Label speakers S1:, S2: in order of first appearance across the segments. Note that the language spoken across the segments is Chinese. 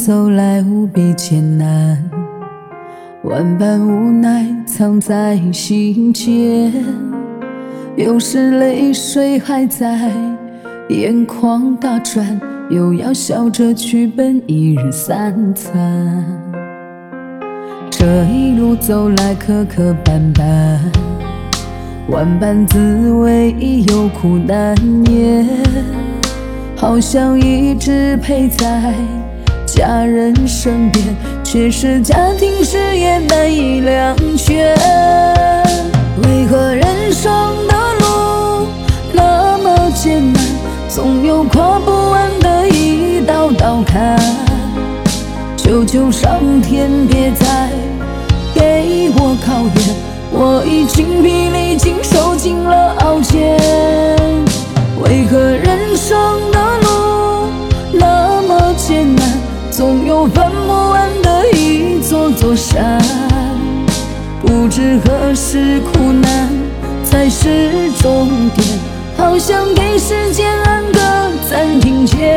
S1: 走来无比艰难，万般无奈藏在心间，有时泪水还在眼眶打转，又要笑着去奔一日三餐。这一路走来磕磕绊绊，万般滋味有苦难言，好想一直陪在家人身边，却是家庭事业难以两全。为何人生的路那么艰难，总有跨不完的一道道坎？求求上天别再给我考验，我已经疲力尽受尽了熬煎。为何人生的路那么艰难，总有翻不完的一座座山？不知何时苦难才是终点，好想给时间按个暂停键。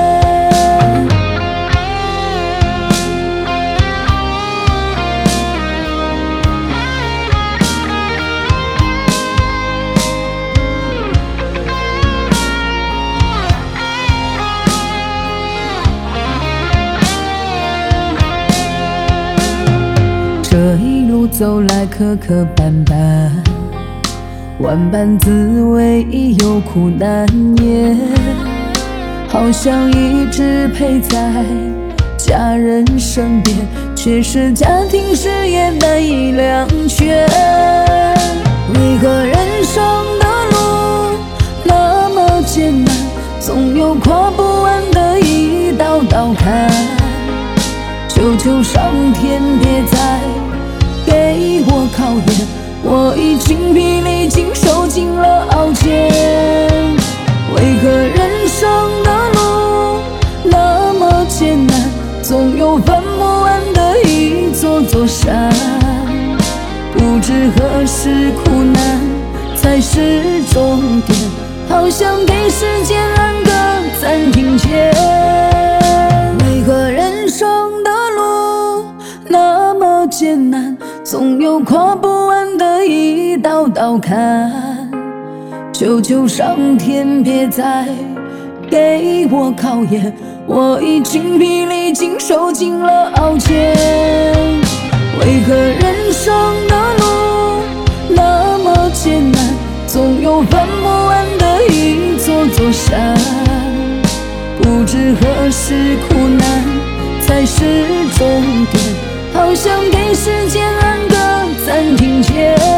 S1: 这一路走来磕磕绊绊，万般滋味有苦难言，好想一直陪在家人身边，却是家庭事业难以两全。为何人生的路那么艰难，总有跨不完的一道道坎？求求上天别再给我考验，我已经疲力尽受尽了熬煎。为何人生的路那么艰难，总有翻不完的一座座山？不知何时苦难才是终点，好想给时间按个暂停键。为何人生的路那么艰难，总有跨不完的一道道坎？求求上天别再给我考验，我已经疲力尽受尽了熬煎。为何人生的路那么艰难，总有翻不完的一座座山？不知何时苦难才是终点，好想给时间按个暂停键。